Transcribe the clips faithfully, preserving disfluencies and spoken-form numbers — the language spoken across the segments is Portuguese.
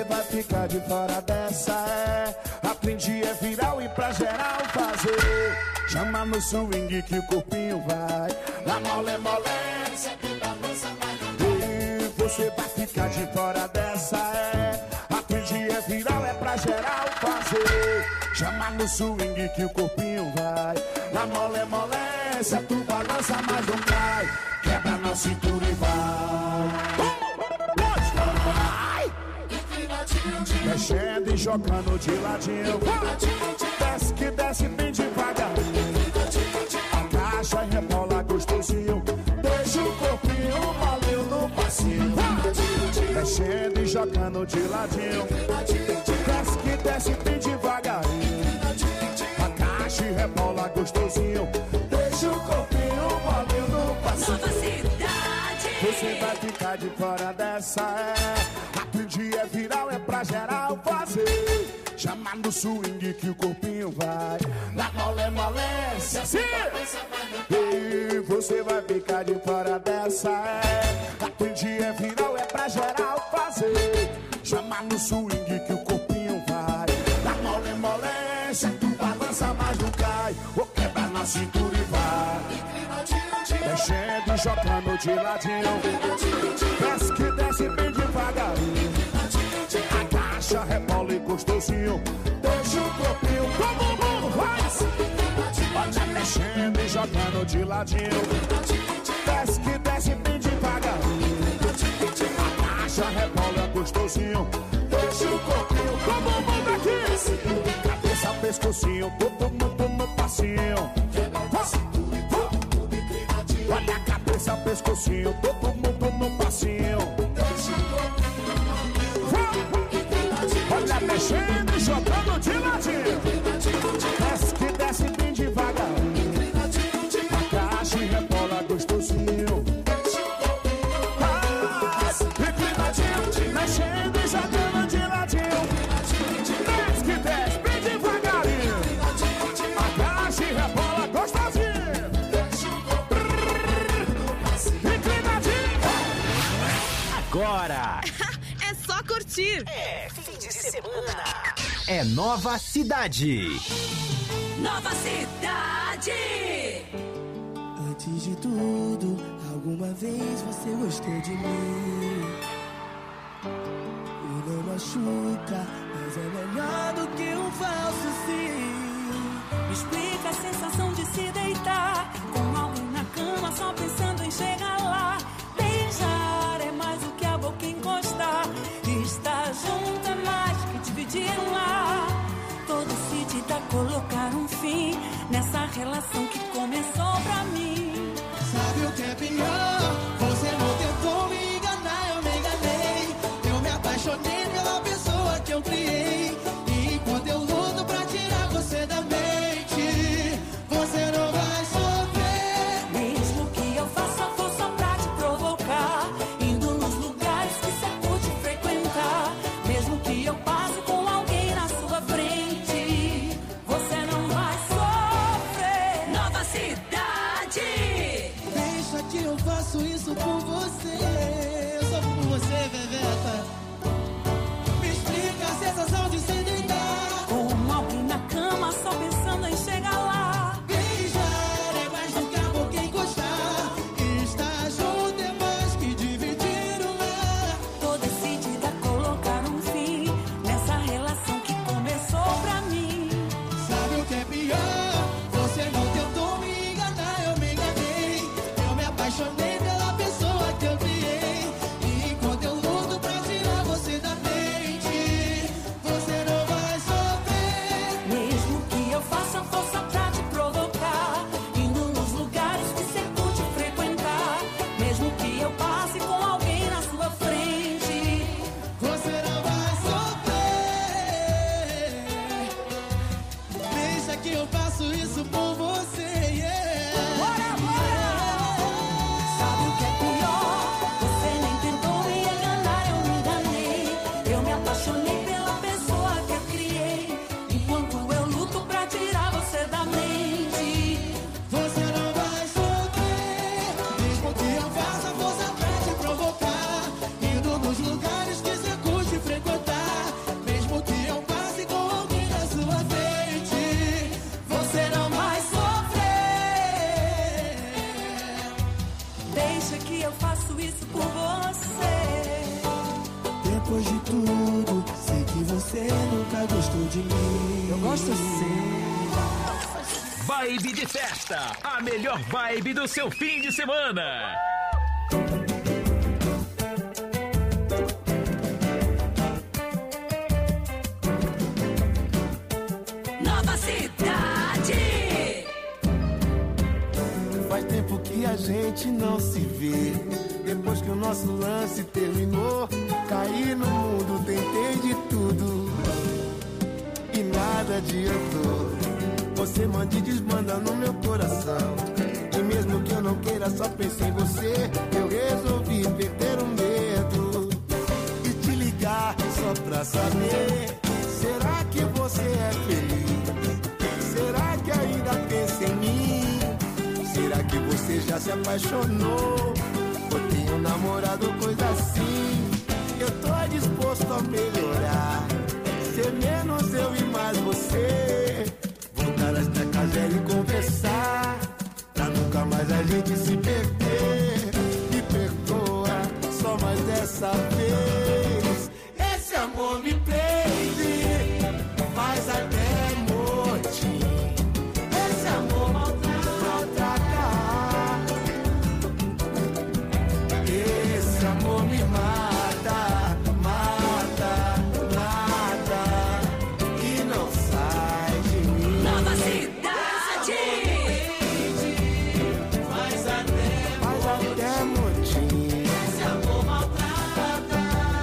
vai ficar de fora dessa, é. Aprendi é viral e pra geral fazer. Chama no swing que o corpinho vai. Na mole molência que balança mais não vai. E você vai ficar de fora dessa, é. Aprendi é viral, é pra geral fazer. Chama no swing que o corpinho vai. Na mole molência tu balança mas não cai. Quebra na cintura e vai. Mexendo e jogando de ladinho. Desce que desce bem devagar. Agacha e rebola gostosinho. Deixa o corpinho valeu no passinho. Mexendo e jogando de ladinho. Desce que desce bem devagarinho. Agacha e rebola gostosinho. Deixa o corpinho valeu no passinho. Nova Cidade. Você vai ficar de fora dessa, é. Aprendi é viral, é pra geral fazer. Chama no swing que o corpinho vai. Na mole molência, sim. E você vai ficar de fora dessa, é. Aprendi é viral, é pra geral fazer. Chama no swing que o corpinho vai. Na mole molência, tu balança mas não cai. Ou quebra na cintura e vai. Mexendo e jogando de ladinho. Desce que desce bem devagarinho. Agacha, rebola e gostosinho. Deixa o corpinho como mundo faz. Olha mexendo e jogando de ladinho. Desce que desce bem devagarinho. Agacha, rebola e gostosinho. Deixa o corpinho como mundo aqui. Cabeça, pescocinho, todo mundo no passinho. Olha a cabeça, pescocinho, todo mundo no passinho. Olha mexendo e jogando de ladinho. Desce que desce bem devagarinho. Agacha e rebola gostosinho. Ah, inclinadinho, mexendo e jogando de ladinho. Desce que desce bem devagarinho. Agacha e rebola gostosinho. Agora É só curtir. é fim de semana. É Nova Cidade. Nova Cidade. Antes de tudo, alguma vez você gostou de mim. E não machuca, mas é melhor do que um falso sim. Me explica a sensação de se deitar com alguém na cama só pensando em chegar lá. Beijar é mais do que a boca encostar. Estar junto é mais que dividir um lar. Tô decidida a colocar um fim nessa relação que começou pra mim. Sabe o que é pior? Você não tentou me enganar, eu me enganei. Eu me apaixonei pela pessoa que eu criei. E enquanto eu luto pra tirar você da mente, você não vai sofrer. Mesmo que eu faça força pra te provocar, indo nos lugares que você curte frequentar. Mesmo que eu passe com alguém na sua frente, você não vai sofrer. Nova Cidade. Deixa que eu faço isso por você. Eu só por você, Veveta. Me explica a sensação de se deitar Com alguém na cama só pensando em chegar lá. Beijar é mais do que a boca encostar. Estar junto é mais que dividir um lar. Tô decidida a colocar um fim nessa relação que começou pra mim. Sabe o que é pior? Você não tentou me enganar, eu me enganei. Eu me apaixonei pela pessoa que eu criei. E enquanto eu luto pra tirar Vibe de festa, a melhor vibe do seu fim de semana. Nova Cidade. Faz tempo que a gente não se vê. Depois que o nosso lance terminou, caí no mundo, tentei de tudo e nada adiantou. Você manda e desmanda no meu coração, e mesmo que eu não queira, só penso em você. Eu resolvi perder o medo e te ligar só pra saber: será que você é feliz? Será que ainda pensa em mim? Será que você já se apaixonou? Ou tem um namorado, coisa assim? Eu tô disposto a melhorar, ser menos eu e mais você. Voltar a esta casa e conversar, pra nunca mais a gente se perder. Me perdoa, só mais dessa vez. Esse amor me prende, faz até motim. Esse amor maltrata. Esse amor me mata, mata, mata, e não sai de mim. Nova Cidade. Faz até, faz até motim. Esse amor maltrata.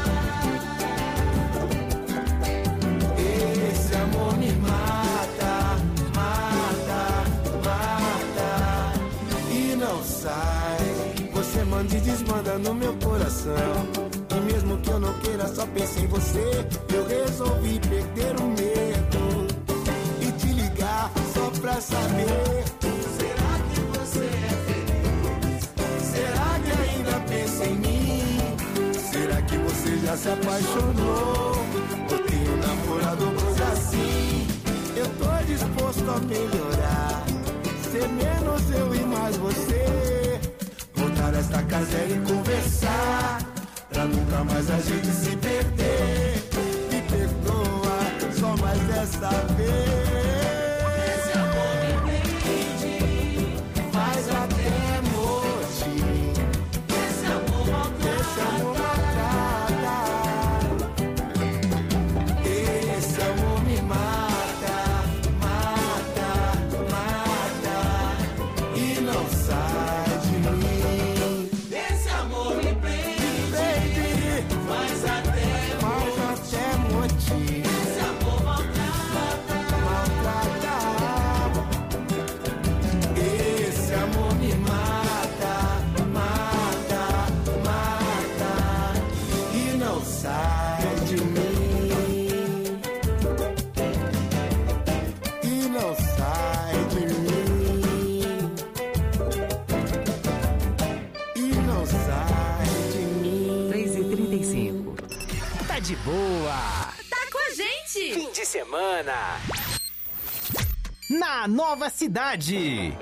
Esse amor me mata, mata, mata, e não sai. Você manda e desmanda no meu coração, e mesmo que eu não queira, só penso em você. Eu resolvi perder o medo e te ligar só pra saber: será que você é feliz? Será que ainda pensa em mim? Será que você já se apaixonou? Ou tem um namorado, coisa assim? Eu tô disposto a melhorar, ser menos eu e mais você. Voltar a esta casa e conversar, pra nunca mais a gente se perder. Me perdoa, só mais dessa vez. Esse amor me prende, faz até motim. Esse amor maltrata. Esse amor me mata, mata, mata, e não sai de mim. Esse amor me prende, faz até, faz até motim. Esse amor maltrata, maltrata. Esse amor me mata, mata, mata, e não sai de mim. E não sai de mim. E não sai de mim. três e trinta e cinco. Tá de boa. Tá com a gente. Fim de semana. Na Nova Cidade.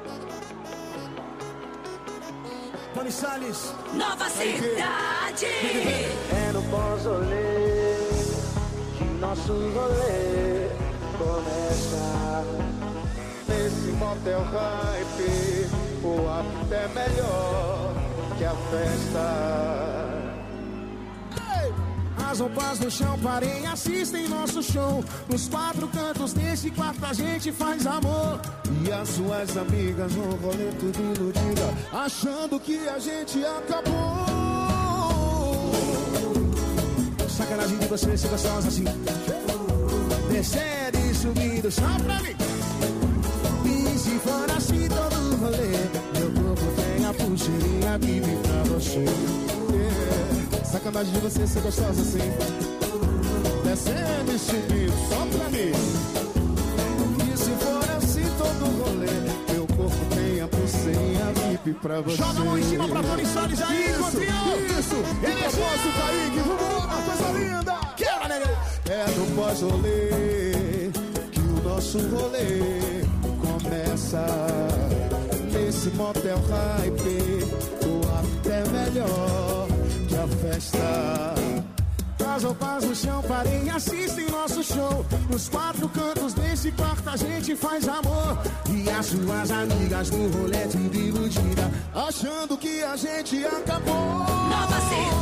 Tony Salles. Nova Cidade. É no pós-rolê que nosso rolê começa. Nesse motel hype, o after é melhor que a festa. As roupas no chão, parem, assistem nosso show. Nos quatro cantos desse quarto a gente faz amor. E as suas amigas no rolê tudo iludida, achando que a gente acabou. Sacanagem de você ser gostosa assim, descendo e subindo só pra mim. E se for assim todo rolê, meu corpo tem a pulseirinha vive pra você. Yeah. Sacanagem de você ser gostosa assim, descendo e subindo só pra mim. E se for assim todo rolê, meu corpo tem a pulseirinha V I P pra você. Joga a mão em cima pra Tony Salles aí, Cotrião. Isso, ele é posso, Kaique, vamos lá, coisa linda. Quebra, nega. É no pós-rolê que o nosso rolê começa. Nesse motel hype, o after é melhor que a festa. as roupas no chão, parem e assistem nosso show. Nos quatro cantos desse quarto a gente faz amor. E as suas amigas no rolê de iludida, achando que a gente acabou. Nova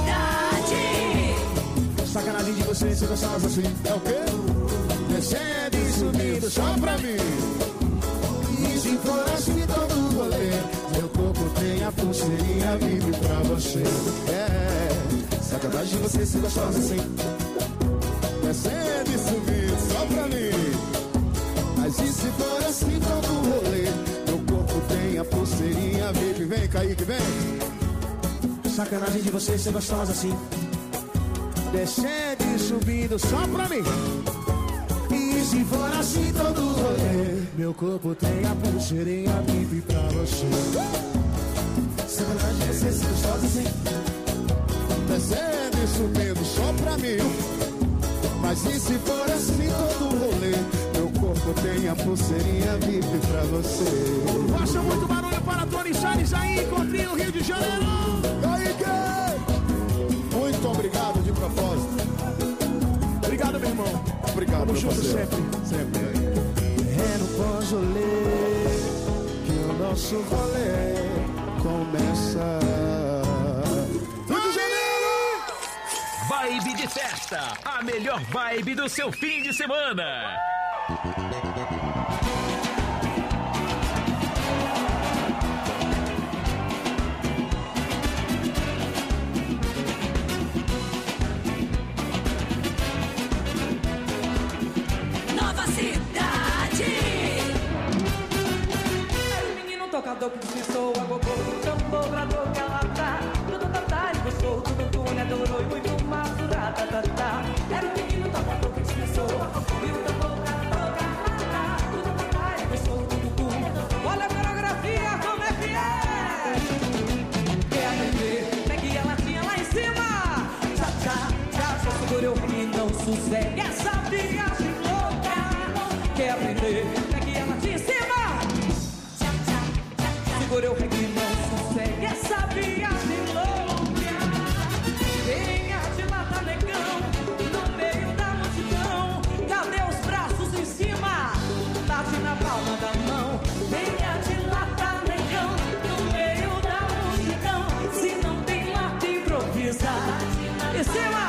cidade. Sacanagem de você, se gostosa assim. É o quê? Descendo e subindo só pra mim. E se for assim todo rolê, meu corpo tem a pulseirinha vive pra você. É, sacanagem de você, se gostosa assim. Descendo e subindo só pra mim. Mas e se for assim todo rolê, meu corpo tem a pulseirinha vive. Vem, Kaique, vem. Sacanagem de você, se gostosa assim. Descendo e subindo só pra mim. E se for assim todo rolê, meu corpo tem a pulseirinha vive pra você. Sacanagem de você, se gostosa assim. Descendo e subindo só pra mim. Mas e se for assim todo rolê, meu corpo tem a pulseirinha vive pra você. Faça muito barulho para Tony Salles aí, encontrei no Rio de Janeiro. Kaique! Muito obrigado de propósito. Obrigado, meu irmão. Obrigado, meu parceiro. Sempre. Sempre. É no pós-rolê que o nosso rolê começa. Rio de Janeiro! Vibe de festa, a melhor vibe do seu fim de semana. Tocador que começou a gogô, tambor pra tocar lata. Tudo tatá, ele gostou, tudo túnel, adorou e muito maturada, tatá. Era o menino tocador que começou a gogô, e o tambor pra tocar lata. Tudo tatá, ele gostou, tudo túnel. Olha a coreografia, como é que é? Quer aprender? Pegue a latinha lá em cima. Tchá, tchá, tchá, só segurou e não sossegue essa viagem louca. Quer aprender? Pegue a latinha em cima. Segura o reggae, não sossegue essa viagem louca. Venha de lata, negão, no meio da multidão. Cadê os braços em cima? Bate na palma da mão. Venha de lata, negão, no meio da multidão. Se não tem lata, improvisa. Em cima!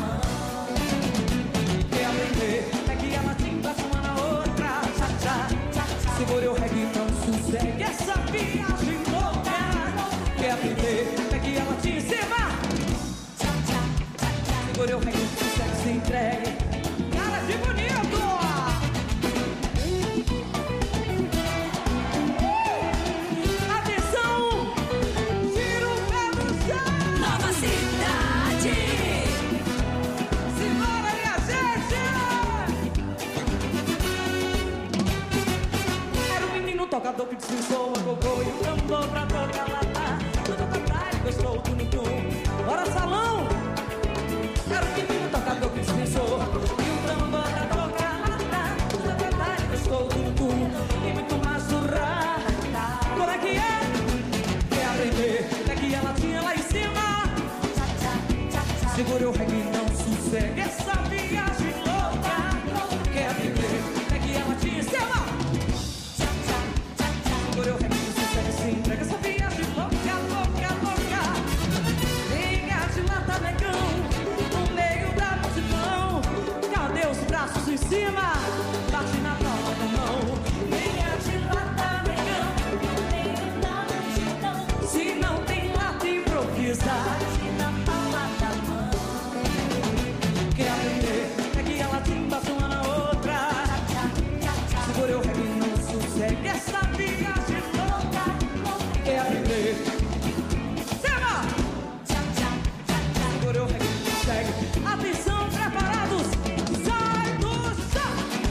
Quer aprender? Pegue a latinha, bate uma na outra. Tchá, tchá, tchá, tchá. Segura o reggae, não sossegue essa viagem louca. Quer aprender? Pegue a latinha em cima. Segura o reggae, não sossegue, se entregue. Cara de bonito! Atenção! Tira o pé do chão! Nova cidade. Simbora, minha gente! Era o menino tocador que descansou a gogô e o tambor pra tocar lata. Tudo cantar, ele gostou, tudo tum. Bora, salão! Era o menino tocador que descansou e o tambor pra tocar lata. Tudo cantar, ele gostou, tudo tum. E muito mais surrar. Como é que é? Quer aprender? Pegue a latinha lá em cima. Segura o reggae, não sossegue essa viagem louca. Quer aprender? Pegue a latinha em cima. Segura o reggae, não sossegue, se entrega essa viagem louca, louca, louca. Venha de lata, negão, no meio da multidão. Cadê os braços em cima? Bate na palma da mão. Venha de lata, negão, no meio da multidão. Se não tem lata, improvisa. Bate na palma da mão. Quer aprender? Pegue a latinha, bate uma na outra. Segura o reggae, não sossegue essa viagem louca. Quer aprender? Cima! Segura o reggae, não sossegue. Atenção, preparados? Sai do chão!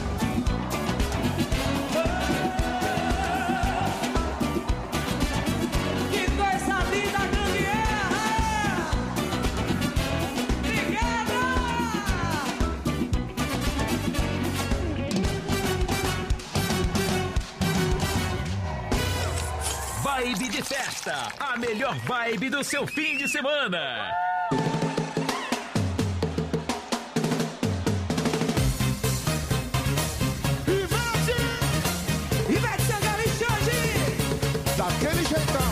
Que coisa linda, grande é! Obrigada! Vibe de festa, a melhor vibe do seu fim de semana. jeitão.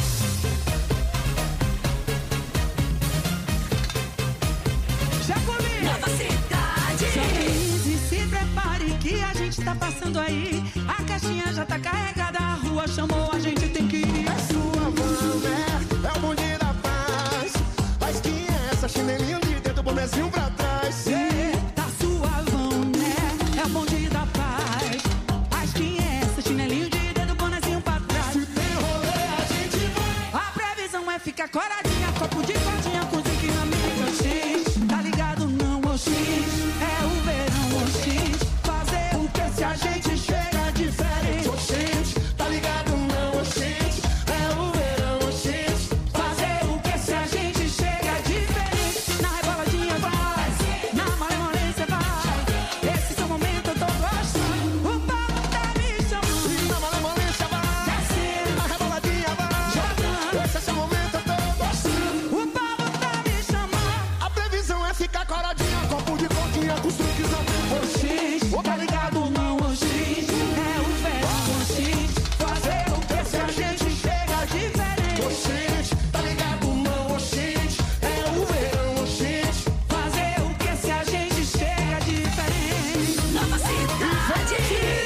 Nova Cidade. Sorrise, se prepare que a gente tá passando aí. A caixinha já tá carregada, a rua chamou, a gente tem que ir. É sua van, né? É o bonde da paz. Faz que é essa, chinelinho de dedo, bonezinho pra trás. É, tá suavão, né? É o bonde da paz. Faz que é essa, chinelinho de dedo, bonezinho pra trás. Se tem rolê, a gente vai. A previsão é ficar coradinha, copo de cordinha com zinc na amiga X. Tá ligado não, X? É o verão, X. Fazer o que se a gente chega diferente? Oxente, tá ligado não, oxente. É o verão, oxente. Fazer o que se a gente chega diferente? Na reboladinha vai, na malemolência vai. Esse seu momento eu tô gostando. O papo tá me chamando. E na malemolência vai, Descendo, na reboladinha vai. jogando. Esse é seu momento, eu tô gostando. O papo tá me chamando. A previsão é ficar coradinha, copo de cordinha com os truques na mão. X, tá ligado não, X? É o verão, X. Fazer o que se a gente chega diferente? Oxente, tá ligado não, oxente. É o verão, oxente. Fazer o que se a gente chega diferente? Nova Cidade.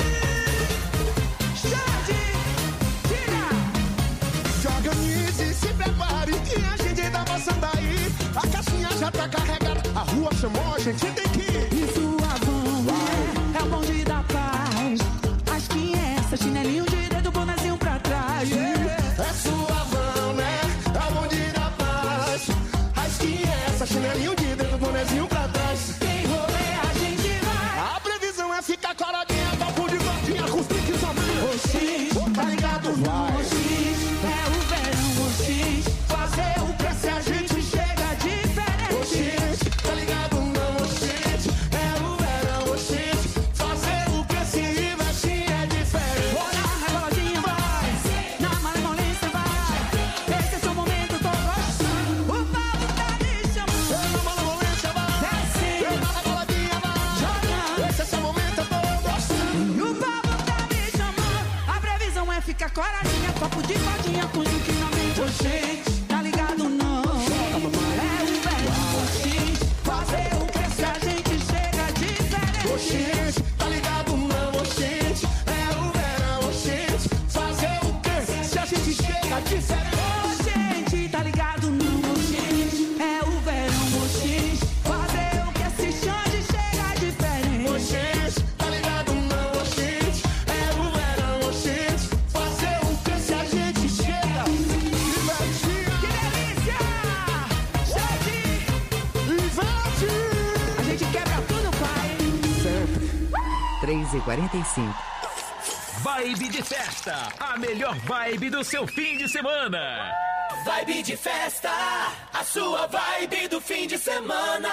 Xande, tira! Se organize, se prepare que a gente tá passando aí. A caixinha já tá carregada, a rua chamou, a gente tem que ir. E sua van, né? É o bonde da paz. As quinhentas, chinelinho de dedo, bonezinho pra trás. É sua van, né? É o bonde da paz. As que é essa, chinelinho de dedo, bonezinho pra trás. Tem rolê, a gente vai. A previsão é ficar coradinha, copo de gordinha com os piques na mão. X, tá ligado não, X? É o verão, X. Fazer o que se a gente chega diferente? Oxente, tá ligado não, oxente. É o verão, oxente. Fazer o que se investir é diferente. Vou na reboladinha vai, na malemolência vai. Esse é seu momento, eu tô gostando. O papo tá me chamando. Eu na malemolência vai, Descendo, eu na reboladinha vai. jogando. Esse é seu momento, eu tô gostando. E o papo tá me chamando. A previsão é ficar coradinha, copo de cordinha com zinc na mente. Oxente, tá ligado não? É o verão, X. Fazer o que se a gente chega diferente? Oxente, tá ligado não, oxente. É o verão, oxente. Fazer o que se a gente chega diferente? Oxente, tá ligado não, X? É o verão, X. Fazer o que se Xande chega diferente? Oxente, tá ligado não, oxente. É o verão, oxente. Fazer o que se a gente chega divertir. Que delícia! Xande! Ivete! A gente quebra tudo, pai. três e quarenta e cinco. Vibe de festa, a melhor vibe do seu fim de semana. Vibe de festa, a sua vibe do fim de semana.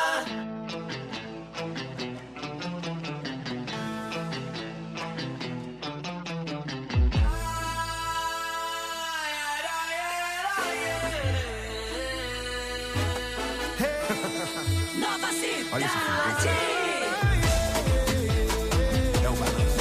Nova Cidade. É o balanço.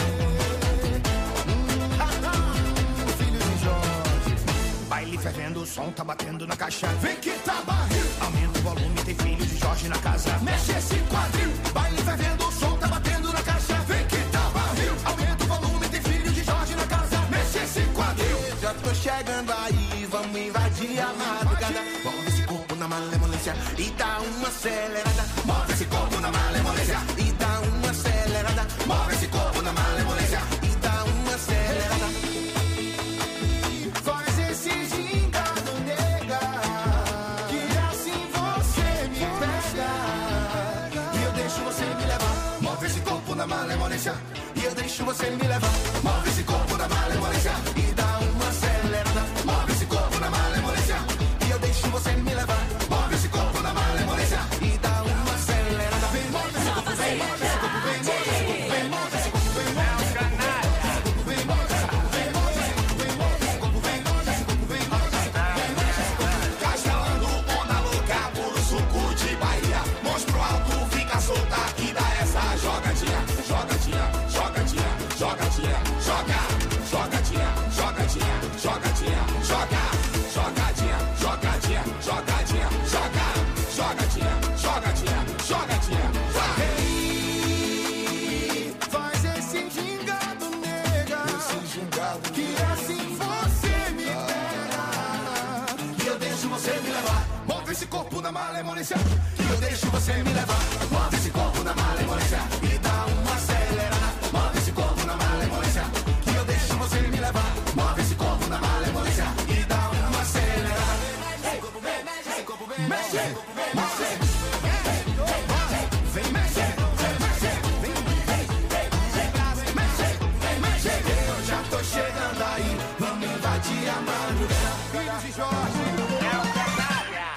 Filho de Jorge. Baile fervendo, o som tá batendo na caixa. Vem que tá barril. Aumenta o volume, tem filho de Jorge na casa. Mexe esse quadril. Baile fervendo, o som tá batendo na caixa. Vem que tá barril. Aumenta o volume, tem filho de Jorge na casa. Mexe esse quadril. Já tô chegando aí, vamos invadir a madrugada. Move esse corpo na malemolência e dá uma acelerada. Move esse corpo na malemolência e dá uma acelerada. Move esse corpo na malemolência e dá uma acelerada. Faz esse gingado, nega, que assim você me pega. E eu deixo você me levar. Move esse corpo na malemolência e eu deixo você me levar. Move esse corpo na malemolência e dá uma acelerada. Move esse corpo na malemolência e eu deixo você me levar. Move esse corpo na malemolência e dá uma acelerada. Vem, move esse corpo, vem, move esse corpo, vem, move esse corpo, vem, move esse corpo, vem, move esse corpo, vem, move esse corpo, vem, move esse corpo, vem, move esse corpo, vem, move esse corpo, vem, move esse corpo, vem, move esse corpo. Castelando, onda louca, puro suco de Bahia. Mãos pro alto, fica solta e dá essa jogadinha, jogadinha, jogadinha, jogadinha. malemolência, que eu deixo você me levar. Move esse corpo na malemolência e dá uma acelerada. Move esse corpo na malemolência, que eu deixo você me levar. Move esse corpo na malemolência e dá uma acelerada. Esse corpo vem, esse corpo vem, mexe, mexe, vem mexer, vem mexer, vem mexer, vem mexer. Eu já tô chegando aí, vamos invadir a madrugada. Filhos de Jorge, é o Petralha.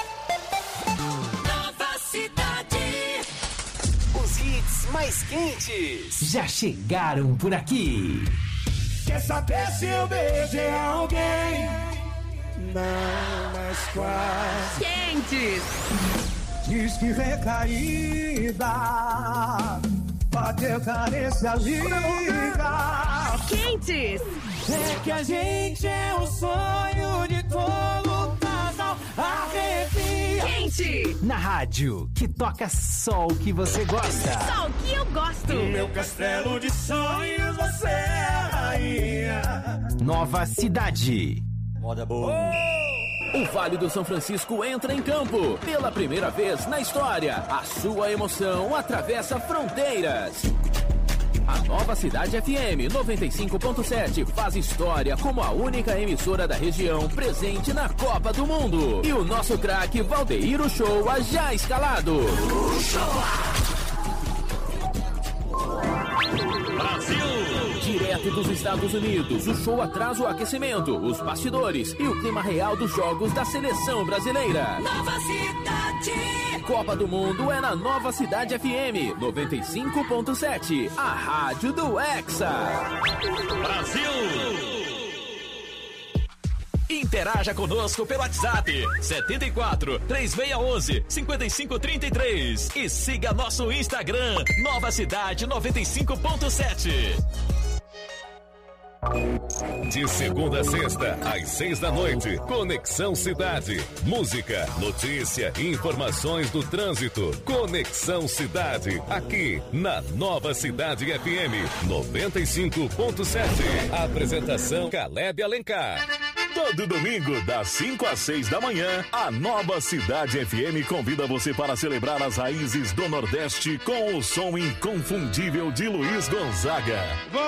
Nova Cidade. Os hits mais quentes já chegaram por aqui. Quer saber se eu beijei alguém? Não, mas quase. Quentes. Diz que recaída, bateu carência, liga. Quentes. É que a gente é o sonho de todo casal. Arrepia. Quente. Na rádio, que toca só o que você gosta. Só o que eu gosto. No meu castelo de sonhos você é a rainha. Nova Cidade. Moda boa. O Vale do São Francisco entra em campo. Pela primeira vez na história, a sua emoção atravessa fronteiras. A Nova Cidade F M noventa e cinco ponto sete faz história como a única emissora da região presente na Copa do Mundo. E o nosso craque Valdeir Uchoa já escalado. Brasil! Direto dos Estados Unidos, o show traz o aquecimento, os bastidores e o clima real dos jogos da seleção brasileira. Nova Cidade. Copa do Mundo é na Nova Cidade F M noventa e cinco ponto sete, a rádio do Hexa. Brasil! Interaja conosco pelo WhatsApp setenta e quatro, três seis um um, cinco cinco três três e siga nosso Instagram Nova Cidade noventa e cinco ponto sete. De segunda a sexta, às seis da noite, Conexão Cidade. Música, notícia e informações do trânsito. Conexão Cidade, aqui na Nova Cidade F M noventa e cinco ponto sete. Apresentação Caleb Alencar. Todo domingo, das cinco às seis da manhã, a Nova Cidade F M convida você para celebrar as raízes do Nordeste com o som inconfundível de Luiz Gonzaga.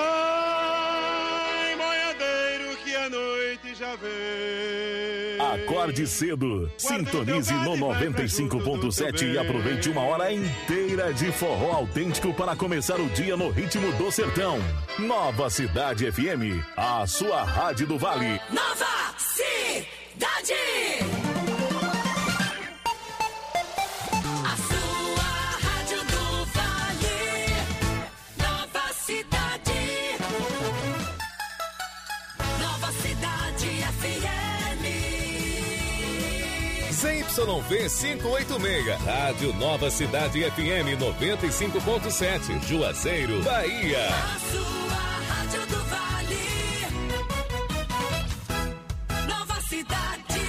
Vai, boiadeiro, que a noite já vem. Acorde cedo, sintonize no noventa e cinco ponto sete e aproveite uma hora inteira de forró autêntico para começar o dia no ritmo do sertão. Nova Cidade F M, a sua rádio do Vale. Nova Cidade. A sua rádio do Vale. Nova Cidade. Nova Cidade F M. Z Y V quinhentos e oitenta e seis, Rádio Nova Cidade F M noventa e cinco ponto sete, Juazeiro, Bahia. A sua rádio do Vale. Nova Cidade.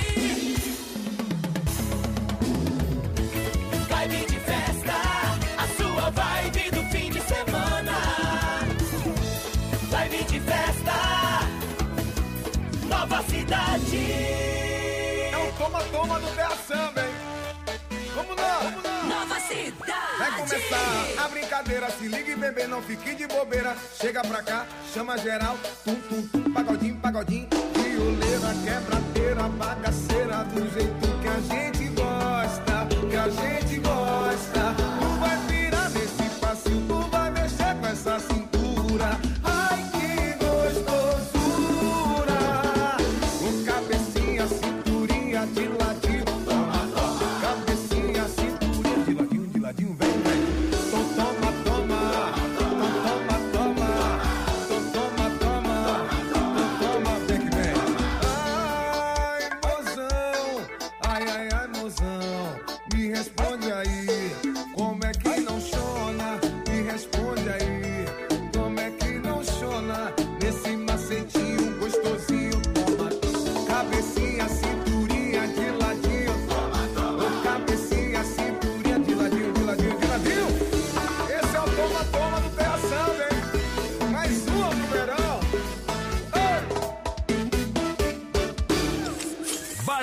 Vibe de festa, a sua vibe do fim de semana. Vibe de festa, Nova Cidade. É um toma-toma do Terra Samba, hein? Vamos lá, vamos lá. Nova Cidade. Vai começar a brincadeira, se ligue, bebê, não fique de bobeira. Chega pra cá, chama geral, tum, tum, tum, pagodinho, pagodinho. Violeira, quebradeira, bagaceira, do jeito que a gente gosta, que a gente gosta. Tu vai virar nesse passinho, tu vai mexer com essa cintura. Ai, que gostosura. Com cabecinha, cinturinha de ladinho. Toma, toma. Cabecinha, cinturinha de ladinho, de ladinho, vem, vem. Então toma, toma. Então toma, toma. Então toma, toma. Então toma, vem que vem.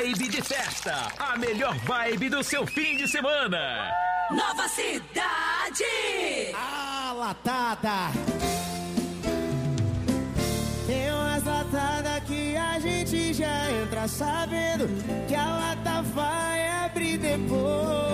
Vibe de festa, a melhor vibe do seu fim de semana. Nova Cidade. Ah, latada. Tem umas latadas que a gente já entra sabendo que a lata vai abrir depois.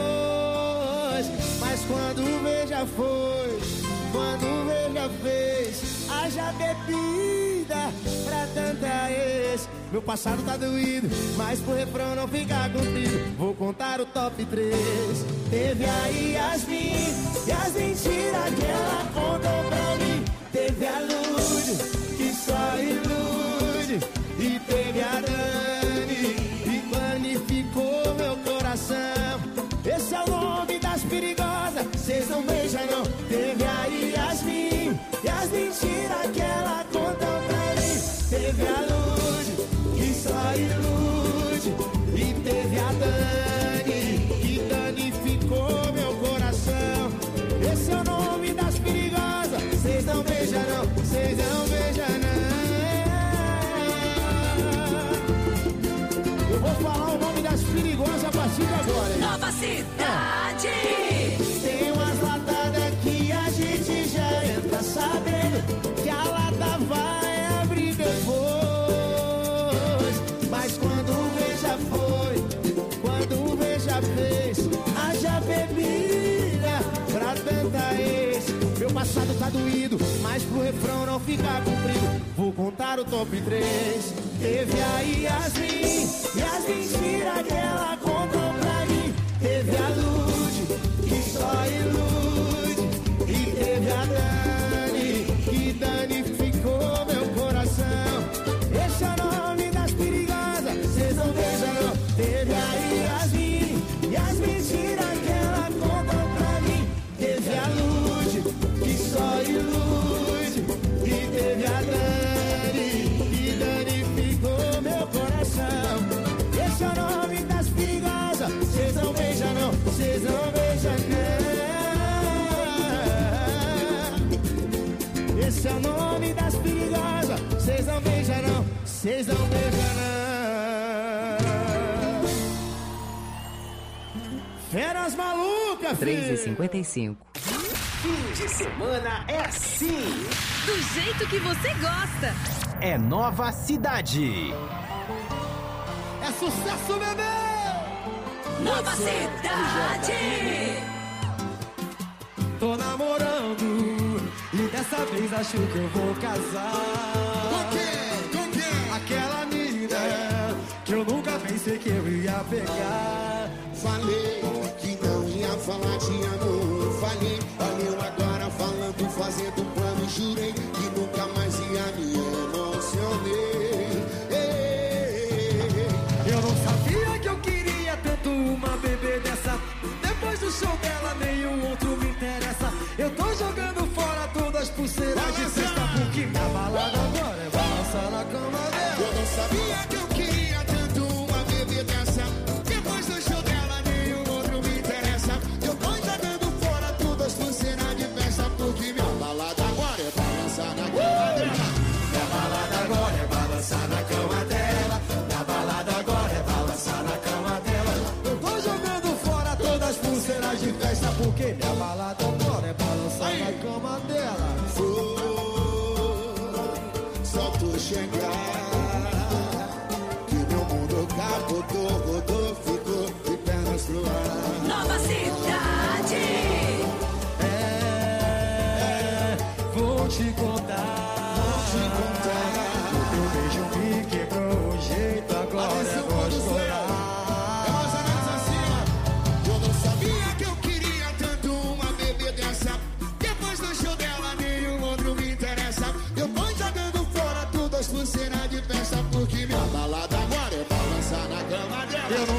Mas quando vê já foi, quando vê já fez, haja bebida pra tanta ex. Meu passado tá doído, mas pro refrão não ficar cumprido, vou contar o top três. Teve a Yasmin, e as mentiras que ela contou pra mim. Teve a Lud, que só ilude, e teve a Dani, e planificou meu coração. Esse é o nome das perigosas, cês não beijam não. Teve a Yasmin, e as mentiras que ela contou pra mim. Teve a Lud, que só ilude, e teve a Dani, que danificou meu coração. Esse é o nome das perigosas, cês não beijam não, cês não beijam não. Eu vou falar o nome das perigosas a partir de agora, hein? Nova Cidade. É. Tem umas latadas que a gente já entra sabendo que a lata vai abrir depois. Mas quando vê já foi, quando vê já fez, haja bebida pra tanta ex. Meu passado tá doído, mas pro refrão não ficar cumprido, vou contar o top três. Teve a Yasmin, e as mentiras que ela contou pra mim. Teve a Lud, que só ilude, e teve a Dani, que danificou meu coração. Esse é o nome das perigosas, cês não beijam não. Teve a Yasmin, e as mentiras que ela contou pra mim. Teve a Lud, que só ilude, e teve a Dani, que danificou meu coração. Esse é o nome das perigosas, cês não beijam não, cês não beijam não. Esse é o nome das perigosas, cês não beijam não, cês não beijam não. Feras malucas, três e cinquenta e cinco. Fim de semana é assim. Do jeito que você gosta. É Nova Cidade. É sucesso, bebê! Nova Cidade. Tô namorando e dessa vez acho que eu vou casar. Com quem? Com quem? Aquela mina que eu nunca pensei que eu ia pegar. Falei que não ia falar de amor. Falei, olha eu agora falando, fazendo plano. Jurei que nunca mais ia me emocionei. Eu não sabia que eu queria tanto uma bebê dessa. Depois do show dela nenhum outro me interessa. Eu tô jogando fora todas as pulseiras de festa, porque minha balada agora é balançar na cama dela. Eu não sabia que eu queria tanto uma bebê dessa. Depois do show dela nenhum outro me interessa. Eu tô jogando fora todas as pulseiras de festa, porque minha balada agora é balançar na cama dela. Minha balada agora é balançar na cama dela. Minha balada agora é balançar na cama dela. Eu tô jogando fora todas as pulseiras de festa, porque minha balada agora é balançar na cama dela. Só tu chegar que meu mundo capotou, rodou, ficou de pernas pro ar. Nova Cidade. É, vou te contar, vou te contar. O teu beijo me quebrou o jeito, agora Atenção, eu vou chorar. É mais ou menos assim, ó. Eu não sabia que eu queria tanto uma bebê dessa. Depois do show dela nenhum outro me interessa. Eu tô jogando fora todas as pulseiras de festa, porque minha balada agora é balançar na cama dela. Eu não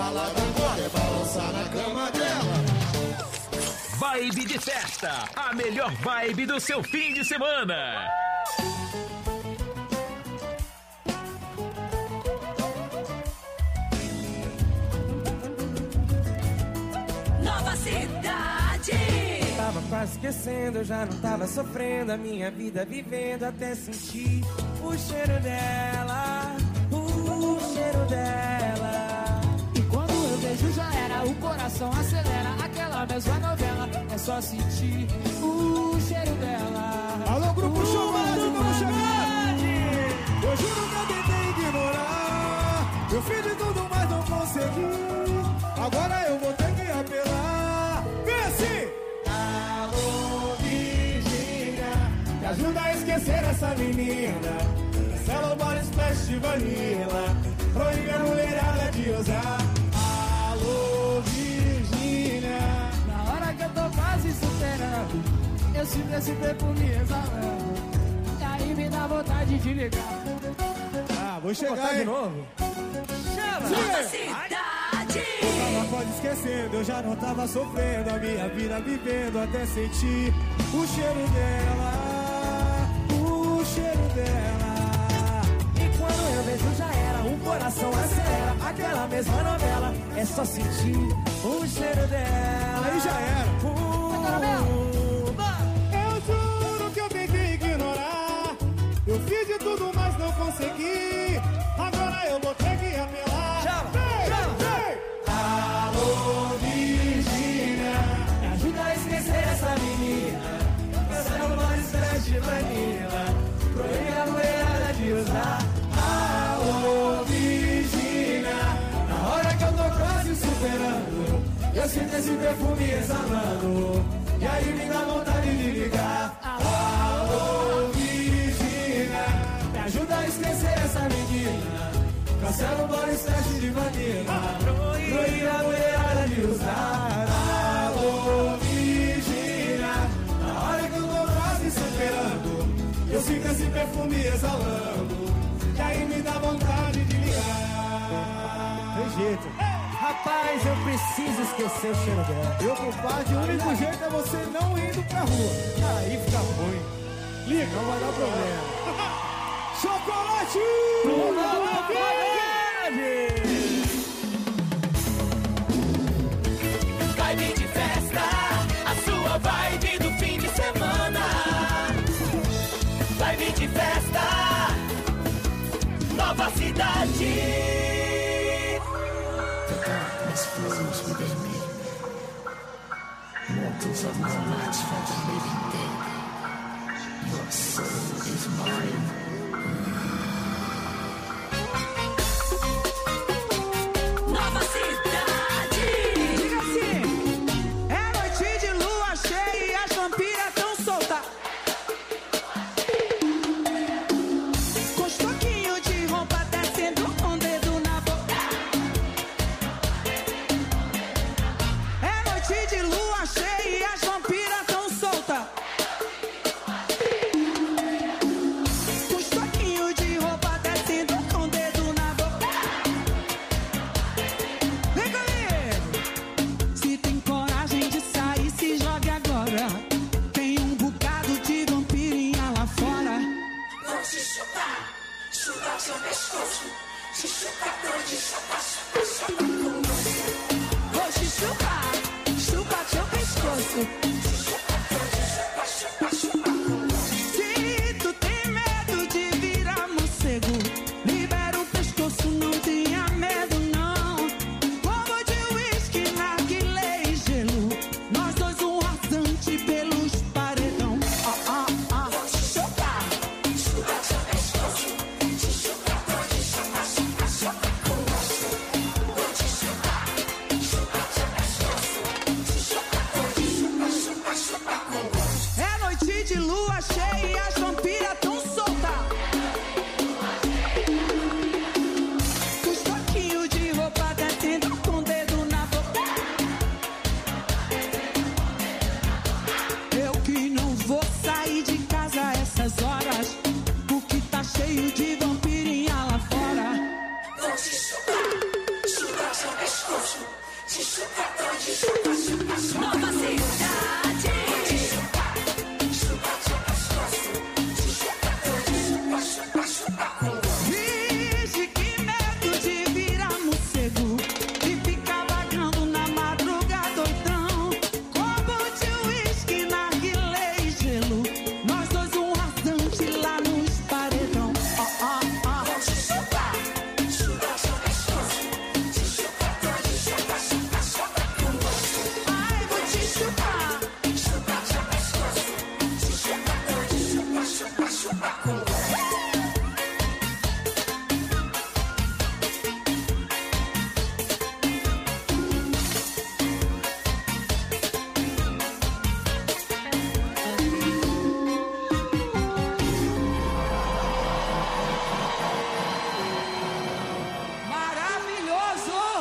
balada agora é balançar na cama dela. Vibe de festa, a melhor vibe do seu fim de semana. Nova Cidade. Tava quase esquecendo, eu já não tava sofrendo a minha vida vivendo até sentir o cheiro dela, o cheiro dela. E quando eu vejo já era, o coração acelera, aquela mesma novela, é só sentir o cheiro dela. Alô, grupo uh, Chamado, vamos chegar! Eu juro que eu tentei ignorar, eu fiz de tudo, mas não consegui. Agora eu vou ter que apelar. Vem assim! Alô, Virgínia, me ajuda a esquecer essa menina. Cello Body Splash de vanilla, proíbe a mulherada de usar. Alô, Virgínia, na hora que eu tô quase superando, eu sinto esse perfume exalando, e aí me dá vontade de ligar. Ah, vou chegar botar aí. de novo. Chama! Nova Cidade. Eu tava quase esquecendo, eu já não tava sofrendo a minha vida vivendo até sentir o cheiro dela, o cheiro dela. E quando eu vejo já era, o coração acelera, aquela mesma novela, é só sentir o cheiro dela. Aí já era. Uh, eu juro que eu tentei ignorar, eu fiz de tudo, mas não consegui. Agora eu vou ter que apelar. Chama, vem, chama. vem. Alô, Virgínia, me ajuda a esquecer essa menina. Cancela mais Splash de vanilla, proíbe a mulherada de usar. Alô, Virgínia, Na hora que eu tô quase superando, eu sinto esse perfume exalando, e aí me dá vontade de ligar. alô, Virgínia, Me ajuda a esquecer essa menina. Cancela o body splash de vanilla, proíbe a mulherada de usar. alô, Virgínia, Na hora que eu tô quase superando, eu sinto esse perfume exalando, e aí me dá vontade de ligar. tem jeito. Rapaz, eu preciso esquecer o cheiro dela. Meu compadre, o único jeito é você não indo pra rua. Aí fica ruim. Liga, não vai dar problema. Chocolate! Vibe de festa, a sua vibe do fim de semana. Vibe de festa, Nova Cidade. Flows within me. Mortals are no match for the living dead. Your soul is mine. Nova Cidade. Diga assim, é noite de lua cheia e as vampiras tão soltas. Com os toquinhos de roupa descendo com o dedo na boca. É noite de lua cheia e as vampiras tão soltas. Com os toquinhos de roupa descendo com o dedo na boca. Vem comigo! Se tem coragem de sair, se jogue agora. Tem um bocado de vampirinha lá fora. Vou te chutar, chutar seu pescoço. Te chutar todo, chutar, chutar, chutar com você. Vou te chupar, chupa teu pescoço. Te chutar todo, chutar, chutar, chutar com você. Se tu tem medo de virar morcego, libera o pescoço, não tenha medo não. Como de uísque, narguilé e gelo, nós dois um rasante pelos paredão. Ah, ah, ah. Vou te chutar, chutar seu pescoço. Te chutar todo, chutar, chutar, chutar com você. Vou te chutar, chutar seu pescoço. Te chutar todo, chutar, chutar.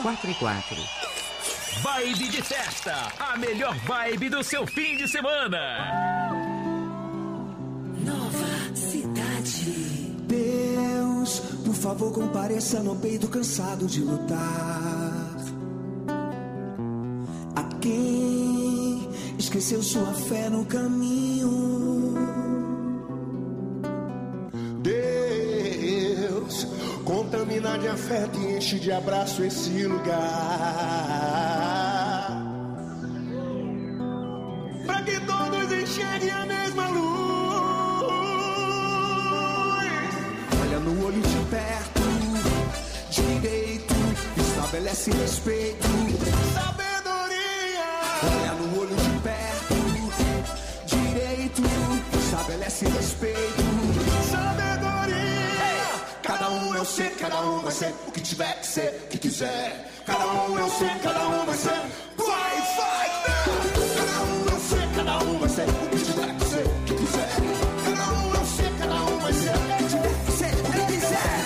quatro e quatro. Vibe de festa, a melhor vibe do seu fim de semana. Nova Cidade. Deus, por favor, compareça no peito cansado de lutar. A quem esqueceu sua fé no caminho. Deus, contamina de afeto e enche de abraço esse lugar. Pra que todos enxerguem a mesma luz. Olha no olho de perto, direito, estabelece respeito. Sabedoria. Olha no olho de perto, direito, estabelece respeito. Sabedoria. Cada um eu sei, cada um vai ser o que tiver que ser, o que quiser. Cada um eu sei, cada um vai ser. Vai, vai, cada um eu sei, cada um vai ser o que tiver que ser, o que quiser. Cada um eu sei, cada um vai ser o que tiver que ser, o que quiser.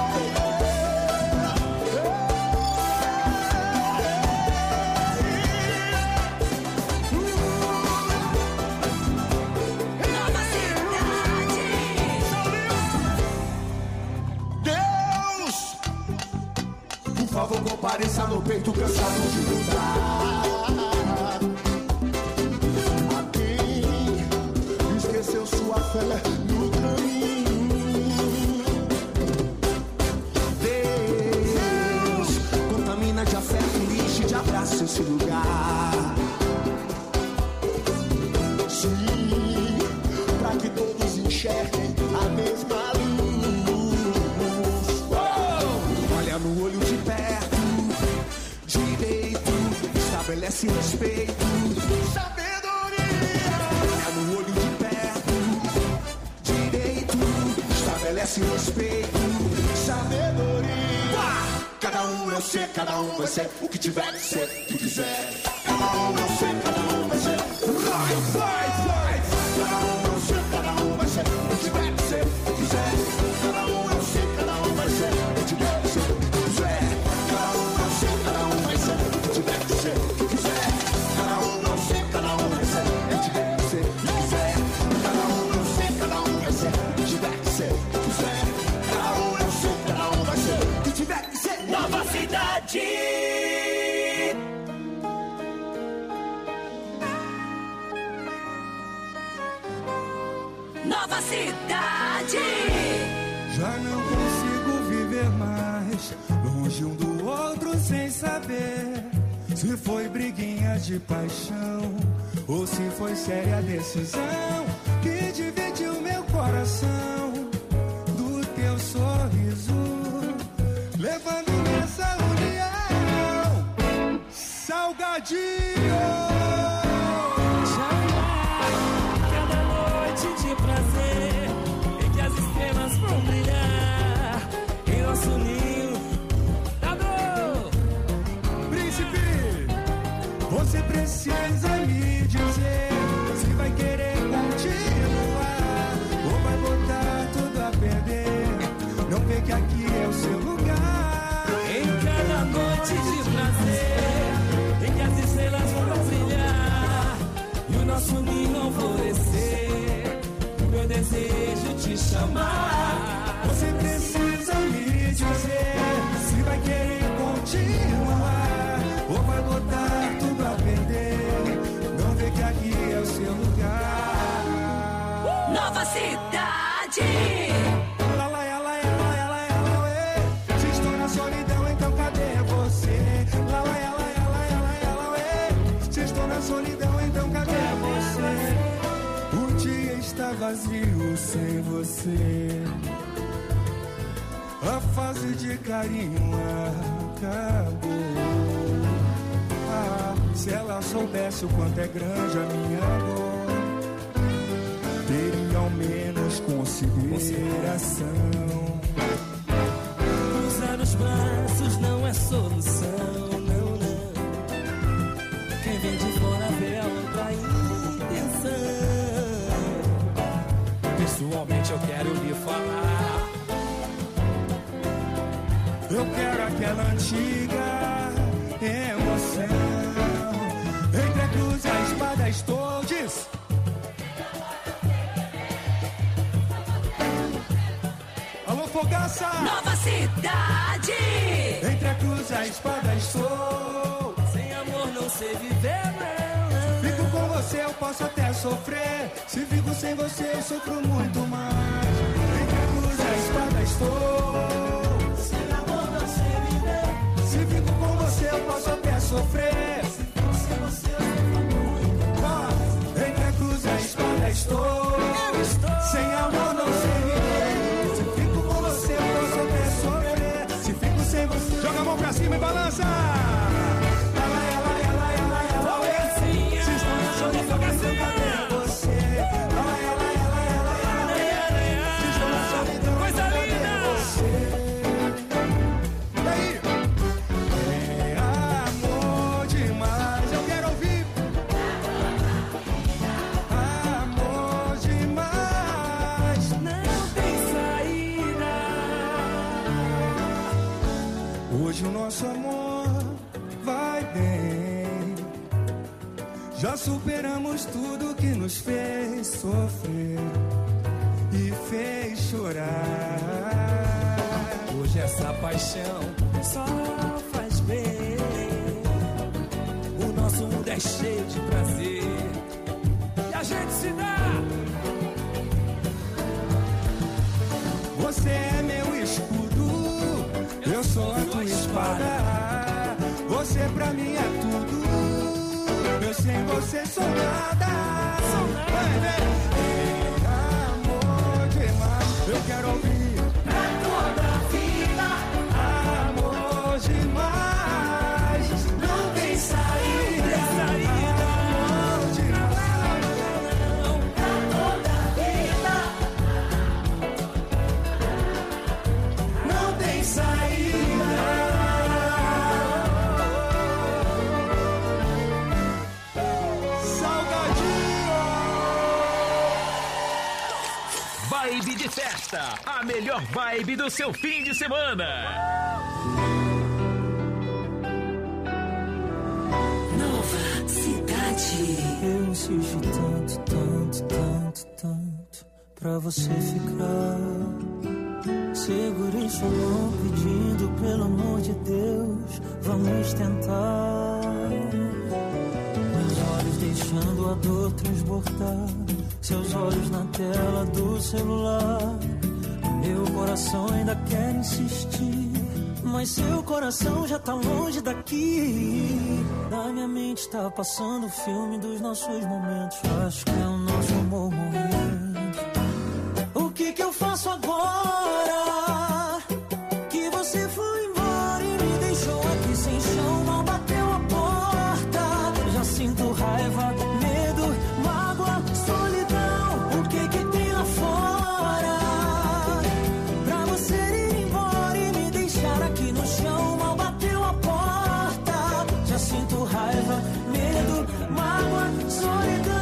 Por favor, compareça no peito cansado de lutar. A quem esqueceu sua fé no caminho. Deus, contamina de afeto e enche de abraço esse lugar. Sim, pra que todos enxerguem a mesma luz. Olha no olho de perto, direito, estabelece respeito. Sabedoria. Olha no olho de perto, direito, estabelece respeito. Sabedoria. Cada um eu sei, cada um vai ser o que tiver que ser, o que quiser. Cada um eu sei, cada um vai ser. Vai, vai, vai. Cada um eu sei, cada um vai ser o que tiver que ser, o que quiser. Cada um eu sei, cada um vai ser o que tiver que ser, o que quiser. Cada um eu sei, cada um vai ser o que tiver que ser, o que quiser. Cada um eu sei, cada um vai ser o que tiver que ser, o que quiser. Cada um eu sei, cada um vai ser o que tiver que ser, o que quiser. Cada um eu sei, cada um vai ser o que tiver que ser. Nova Cidade. Nova Cidade. Já não consigo viver mais longe um do outro sem saber se foi briguinha de paixão ou se foi séria a decisão que dividiu meu coração do teu sorriso, levando nessa união salgadinho. Cada noite de prazer em que as estrelas vão brilhar em nosso ninho. Dado! Príncipe, você precisa me dizer se vai querer continuar ou vai botar tudo a perder. Não vê que aqui é o seu lugar. Em cada noite de prazer em que as estrelas vão brilhar e o nosso ninho florescer, meu desejo te chamar. Você precisa me dizer se vai querer continuar ou vai botar tudo a perder. Não vê que aqui é o seu lugar. Nova Cidade. Lá, lá, lá, lá, lá, lá, lá, ué. Se estou na solidão, então cadê você? Lá, lá, lá, lá, lá, lá, lá, ué. Se estou na solidão, então cadê você? O dia está vazio sem você. A fase de carinho acabou. Ah, se ela soubesse o quanto é grande a minha dor, teria ao menos consideração. Cruzar os braços não é solução, não, não. Quem vem de fora vê a outra intenção. Pessoalmente eu quero lhe falar. Eu quero aquela antiga emoção. Entre a cruz e a espada estou diz. Alô, Fogaça! Nova Cidade! Entre a cruz e a espada estou. Sem amor não sei viver, não. Fico com você, eu posso até sofrer. Se fico sem você, eu sofro muito mais. Entre a cruz e a espada estou. Sem amor não sei viver. Se fico com você, eu posso até sofrer. Se fico sem você, eu sofro muito mais. Entre a cruz e a espada estou. Eu estou. Sem amor não sei viver. Se fico com você, eu posso até sofrer. Se fico sem você, joga a mão pra cima e balança. Hoje o nosso amor vai bem. Já superamos tudo que nos fez sofrer e fez chorar. Hoje essa paixão só faz bem. O nosso mundo é cheio de prazer e a gente se dá. Você é meu escudo, eu sou a tua espada. Você pra mim é tudo, eu sem você sou nada. Vai, vem. Amor demais, eu quero ouvir pra toda a vida. Amor demais, não tem saída. Amor demais, não, pra toda a vida. não tem saída. Vibe de festa, a melhor vibe do seu fim de semana. Nova Cidade. Eu insisto tanto, tanto, tanto, tanto pra você ficar. Segurei sua mão pedindo pelo amor de Deus, vamos tentar. Meus olhos deixando a dor transbordar, seus olhos na tela do celular. Meu coração ainda quer insistir, mas seu coração já tá longe daqui. Na minha mente tá passando o filme dos nossos momentos. Acho que é o nosso amor morrendo. O que que eu faço agora? Que você foi embora e me deixou aqui sem chão. Mal bateu a porta. Já sinto raiva, medo, mágoa, solidão. O que que tem lá fora? Pra você ir embora e me deixar aqui no chão. Mal bateu a porta. Já sinto raiva, medo, mágoa, solidão.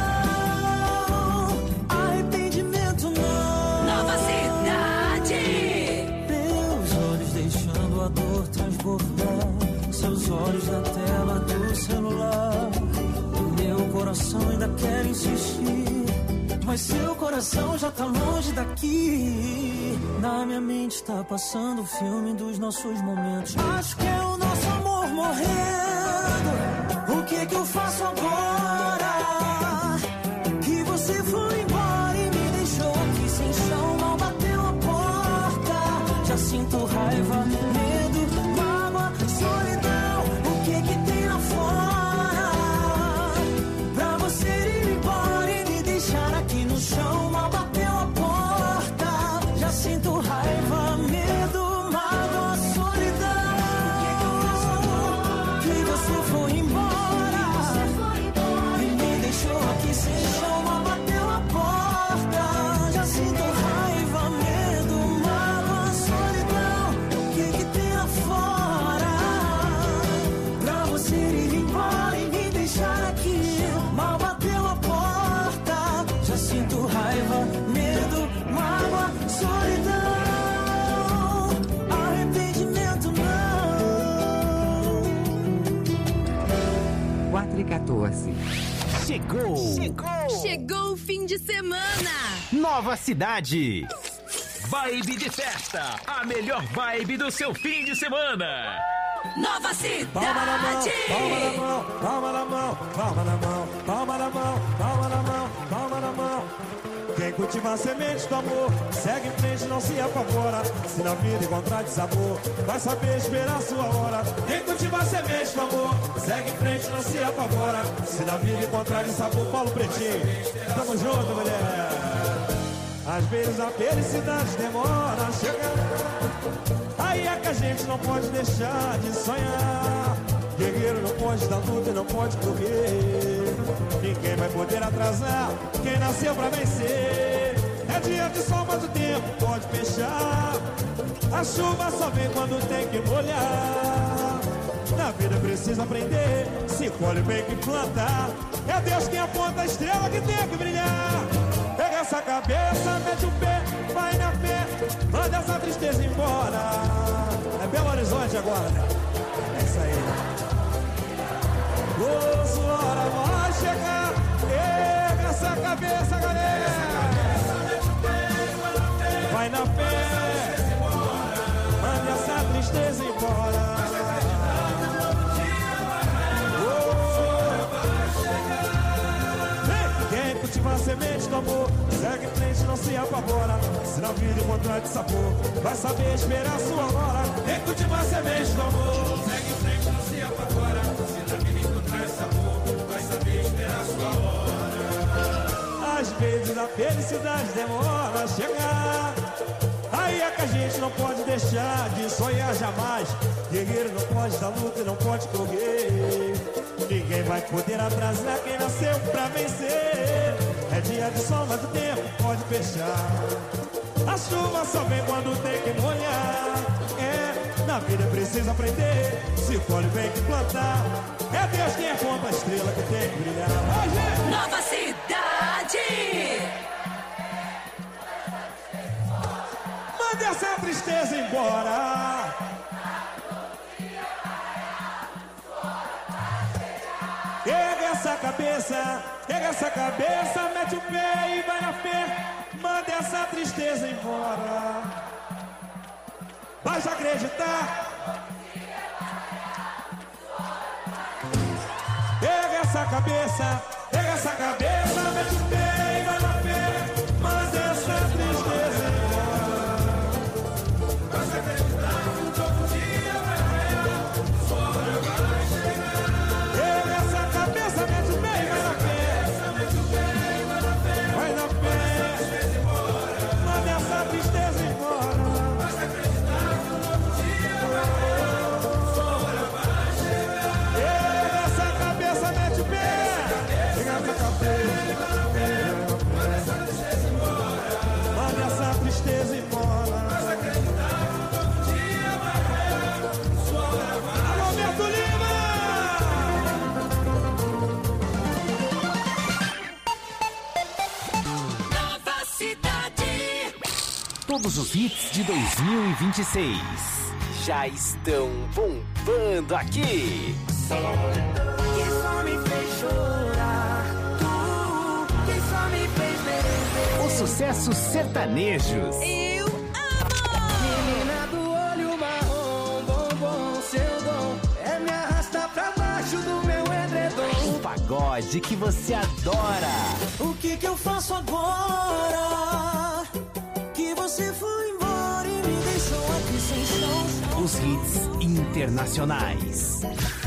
Arrependimento não. Nova Cidade. Meus olhos deixando a dor transbordar, seus olhos na tela do celular. Meu coração ainda quer insistir, mas seu coração já tá longe daqui. Na minha mente tá passando o filme dos nossos momentos. Acho que é o nosso amor morrendo. O que que eu faço agora? Que você foi embora e me deixou aqui sem chão. Mal bateu a porta. Já sinto raiva, medo, mágoa, solidão. O que que tem lá fora? Pra você ir embora e me deixar aqui no chão. Mal bateu a porta. Já sinto raiva, medo, mágoa, solidão. Que você foi embora e me deixou quatorze. Chegou! Chegou! Chegou o fim de semana! Nova cidade! Vibe de festa! A melhor vibe do seu fim de semana! Nova cidade! Palma na mão, palma na mão, palma na mão, palma na mão, palma na mão, palma na mão, palma na mão. Quem cultiva a semente do amor, segue em frente, não se apavora. Se na vida encontrar desabor, vai saber esperar a sua hora. Quem cultiva a semente do amor, segue em frente, não se apavora. Se na vida encontrar desabor, Paulo Pretinho, tamo junto, mulher. Às vezes a felicidade demora a chegar, aí é que a gente não pode deixar de sonhar. Guerreiro não pode dar luta e não pode correr. Ninguém vai poder atrasar quem nasceu pra vencer. É dia de sol, mas o tempo pode fechar. A chuva só vem quando tem que molhar. Na vida precisa aprender, se colhe bem que plantar. É Deus quem aponta a estrela que tem que brilhar. Pega essa cabeça, mete o pé, vai na fé, manda essa tristeza embora. É Belo Horizonte agora, né? É isso aí. Ô, sua hora vai chegar. Pega essa cabeça, galera. Vai na fé, manda essa tristeza embora. Quem cultiva a semente do amor, segue em frente, não se apavora. Se na vida encontrar de sabor, vai saber esperar a sua hora. Quem cultiva a semente do amor, segue em frente, não se apavora. Se na vida encontrar de sabor, vai saber esperar a sua hora. Às vezes a felicidade demora a chegar, aí é que a gente não pode deixar de sonhar jamais. Guerreiro não pode dar luta e não pode correr. Ninguém vai poder atrasar quem nasceu pra vencer. É dia de sol, mas o tempo pode fechar. A chuva só vem quando tem que molhar. É, na vida precisa aprender, se colhe bem que plantar. É Deus quem aponta a estrela que tem que brilhar. Hoje! Nova cidade! Mande essa tristeza embora. Pega essa cabeça, pega essa cabeça, mete o pé e vai na fé. Manda essa tristeza embora. Vai já acreditar. Pega essa cabeça, pega essa cabeça, mete o pé e vai na fé. Manda essa tristeza embora. Vai já acreditar que um novo dia vai vir. Sua hora vai chegar. Pega essa cabeça, mete o pé e vai na fé. Vai na fé. Manda essa tristeza embora. Vai já acreditar que um novo dia vai vir. Sua hora vai chegar. Pega essa cabeça, mete o pé. Pega essa cabeça. Manda essa tristeza embora. Manda essa tristeza embora. Vai já acreditar que um novo dia vai vir. Sua hora vai chegar. Alô, Beto Lima! Nova cidade! Todos os hits de dois mil e vinte e seis já estão bombando aqui. Que só me fez chorar, tu que só me fez beber. Os sucessos sertanejos. Eu amo! Menina do olho marrom, bombom, seu dom é me arrastar pra baixo do meu edredom. O pagode que você adora. O que que eu faço agora? Que você foi embora e me deixou aqui sem chão. Os hits internacionais.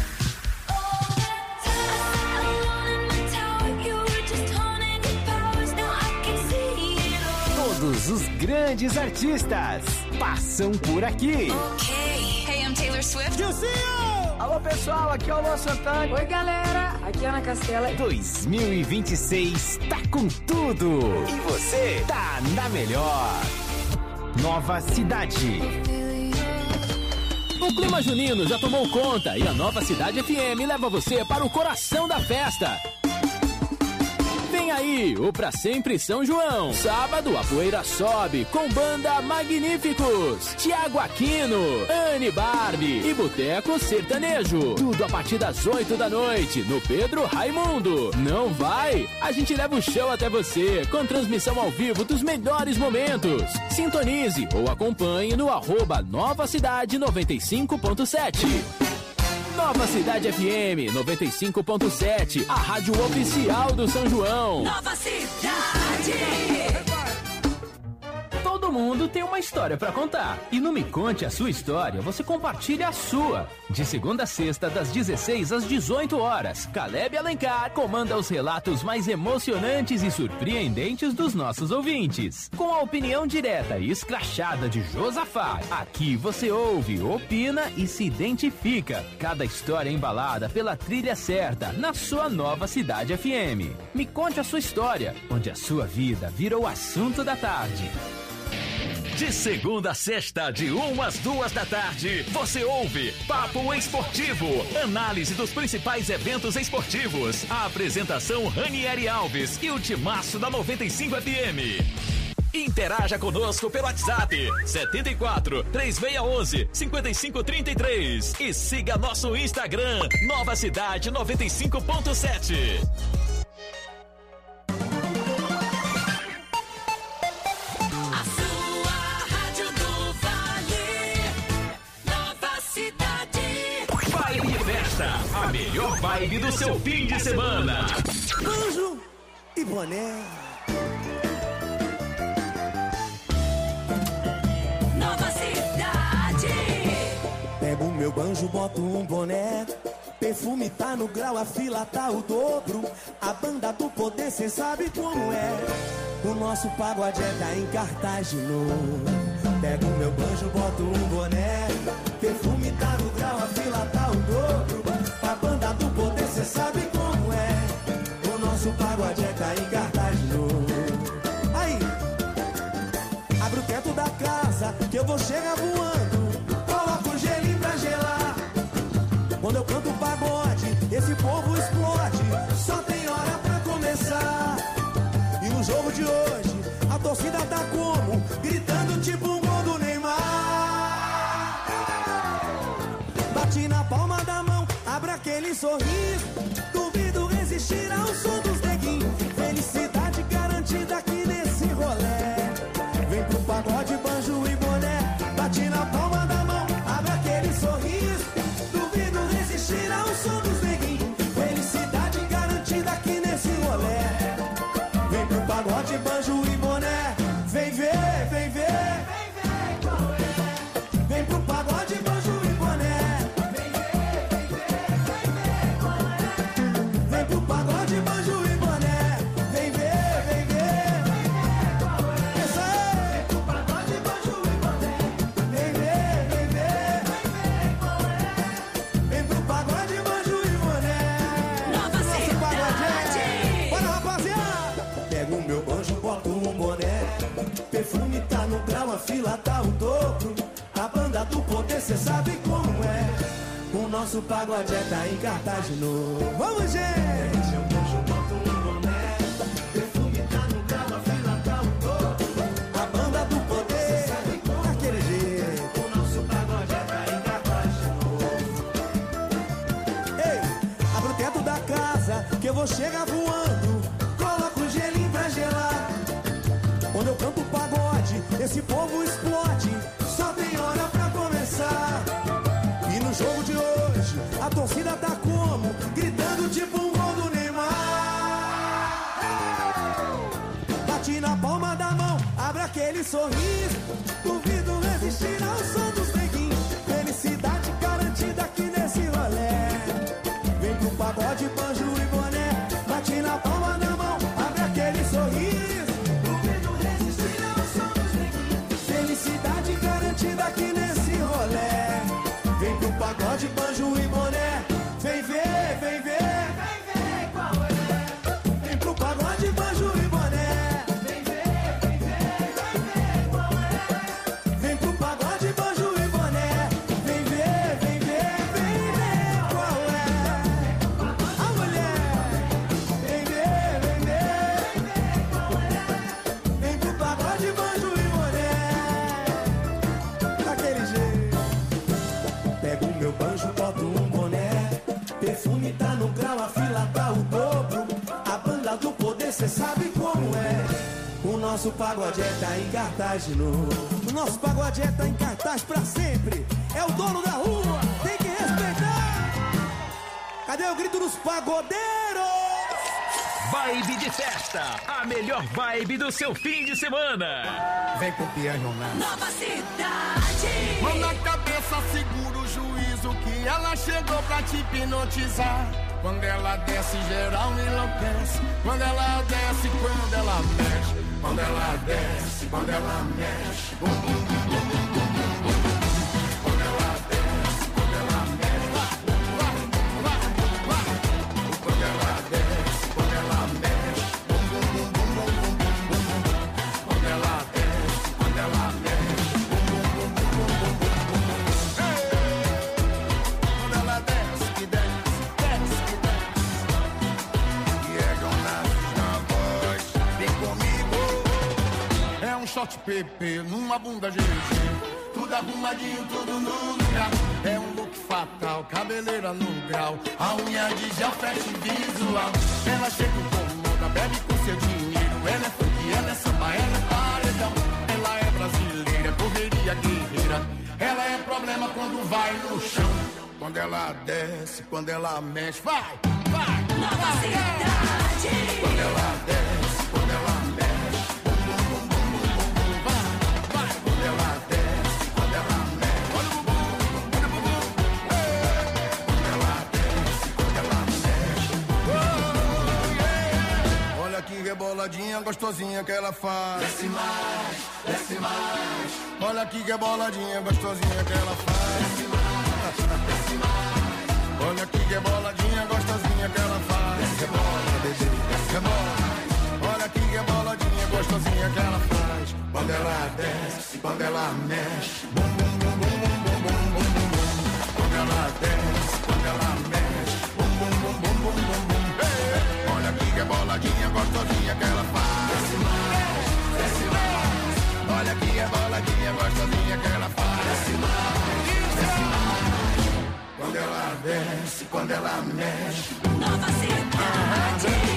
Todos os grandes artistas passam por aqui. Ok. Hey, I'm Taylor Swift. Alô, pessoal, aqui é o Luan Santana. Oi, galera, aqui é Ana Castela. dois mil e vinte e seis tá com tudo. E você tá na melhor. Nova cidade. O clima junino já tomou conta e a Nova Cidade F M leva você para o coração da festa. Vem Vem aí, o Pra Sempre São João. Sábado, a poeira sobe com banda Magníficos, Tiago Aquino, Anne Barbie e Boteco Sertanejo. Tudo a partir das oito da noite, no Pedro Raimundo. Não vai? A gente leva o show até você, com transmissão ao vivo dos melhores momentos. Sintonize ou acompanhe no arroba Nova Cidade noventa e cinco ponto sete. Nova Cidade F M noventa e cinco ponto sete, a rádio oficial do São João. Nova Cidade. Todo mundo tem uma história pra contar. E no Me Conte a Sua História, você compartilha a sua. De segunda a sexta, das dezesseis às dezoito horas, Caleb Alencar comanda os relatos mais emocionantes e surpreendentes dos nossos ouvintes. Com a opinião direta e escrachada de Josafá, aqui você ouve, opina e se identifica. Cada história embalada pela trilha certa, na sua Nova Cidade F M. Me Conte a Sua História, onde a sua vida vira o assunto da tarde. De segunda a sexta, de uma às duas da tarde, você ouve Papo Esportivo, análise dos principais eventos esportivos. A apresentação Ranieri Alves e o timaço da noventa e cinco F M. Interaja conosco pelo WhatsApp setenta e quatro, três seis um um, cinco cinco três três e siga nosso Instagram Nova Cidade noventa e cinco ponto sete. A melhor vibe do seu fim de semana. Banjo e boné. Nova Cidade. Pego o meu banjo, boto um boné. Perfume tá no grau, a fila tá o dobro. A banda do poder, cê sabe como é. O nosso pagode é tá em cartaz de novo. Pego o meu banjo, boto um boné. Perfume tá no grau, a fila tá o dobro. A banda do poder, cê sabe como é. O nosso pagode é tá em cartaz de novo. Aí, abre o teto da casa, que eu vou chegar voando. Coloca o gelinho pra gelar. Quando eu canto pagode, esse povo explode. Só tem hora pra começar. E no jogo de hoje, a torcida tá como? Gritando tipo um gol do Neymar. Bate na palma da mão, abra aquele sorriso. Duvido resistir ao som dos neguinhos. Felicidade garantida aqui nesse rolé. Vem pro pagode, banjo e boné. Bate na palma da mão, abre aquele sorriso. Duvido resistir ao som dos neguinhos. Felicidade garantida aqui nesse rolé. Vem pro pagode, banjo e boné. Vem ver, vem ver. Vem pro pagode, banjo e boné. Vem pro pagode, banjo e boné. Vem ver, vem ver. Essa é. Vem pro pagode, banjo e boné. Vem ver, vem ver. Vem pro pagode, banjo e boné. Nova Cidade. Bora, rapaziada. Pego o meu banjo, boto um boné. Perfume tá no grau, a fila tá o dobro. A banda do poder, cê sabe como é. O nosso pagode é tá em cartaz de novo. Vamos, gente! Eu banjo, boto um boné. Perfume tá no grau, a fila tá o dobro. A banda do poder, cê sabe como daquele jeito. O nosso pagode é tá em cartaz de novo. Ei, abre o teto da casa, que eu vou chegar voando. Coloca o gelinho pra gelar. Quando eu canto pagode, esse povo explode. Só tem hora pra começar. E no jogo de hoje, a torcida tá como? Gritando tipo um gol do Neymar. Bate na palma da mão, abre aquele sorriso. Duvido resistir ao som dos neguinhos. Felicidade garantida aqui nesse rolé. Vem pro pagode, banjo e boné. Bate na palma da mão, abre aquele sorriso. Felicidade garantida aqui nesse rolé. Vem pro pagode, banjo e boné. Vem ver, vem ver. Vem ver qual é. Vem pro pagode, banjo e boné. Vem ver, vem ver. Vem ver qual é. Vem pro pagode, banjo e boné. Vem ver, vem ver. Vem ver qual é. A mulher. Vem ver, vem ver. nosso pagode é tá em cartaz de novo. O nosso pagode é tá em cartaz pra sempre. É o dono da rua, tem que respeitar. Cadê o grito dos pagodeiros? Vibe de festa, a melhor vibe do seu fim de semana. Vem com o piano na Nova Cidade. Mão na cabeça, segura o juízo que ela chegou pra te hipnotizar. Quando ela desce, geral enlouquece. Quando ela desce, quando ela mexe. Quando ela desce, quando ela mexe. Bum, bum, bum, bum, bum, bum, bum. Quando ela desce, quando ela mexe. Vai, vai, vai. Quando ela desce, quando ela mexe. Bum, bum, bum, bum, bum, bum, bum. Quando ela desce, quando ela mexe. Bum, bum, bum, bum, bum, bum, bum. Ei, quando ela desce, que desce, desce, que desce. E é Jonas na voz. Vem comigo. É um shot P P numa bunda G G. Tudo arrumadinho, tudo no lugar. É um look fatal, cabeleira no grau. A unha de gel, flash visual. Ela chega incomoda, bebe com seu dinheiro. Ela é funk, ela é samba, ela é paredão. Ela é brasileira, correria guerreira. Ela é problema quando vai no chão. Quando ela desce, quando ela mexe. Vai, vai, Nova Cidade. quando ela desce, quando ela mexe. Bum, bum, bum, bum, bum, bum, bum. Vai, vai, quando ela desce, quando ela mexe. Olha o bumbum, olha o bumbum. Ei, quando ela desce, quando ela mexe. Oh, yeah. Olha que reboladinha gostosinha que ela faz. Desce mais, desce mais. Olha que reboladinha gostosinha que ela faz. Desce mais, desce mais. Olha que reboladinha gostosinha que ela faz. Rebola, bebê, rebola. Olha que reboladinha gostosinha que ela faz. Quando ela desce, quando ela mexe. Bum, bum, bum, bum, bum, bum, bum, bum, bum. Quando ela desce, quando ela mexe. Bum, bum, bum, bum, bum, bum, bum. Ei, olha que reboladinha gostosinha que ela faz. Desce mais, desce mais. Olha que reboladinha gostosinha que ela faz. Desce mais, desce mais. Quando ela desce, quando ela mexe. Nova Cidade.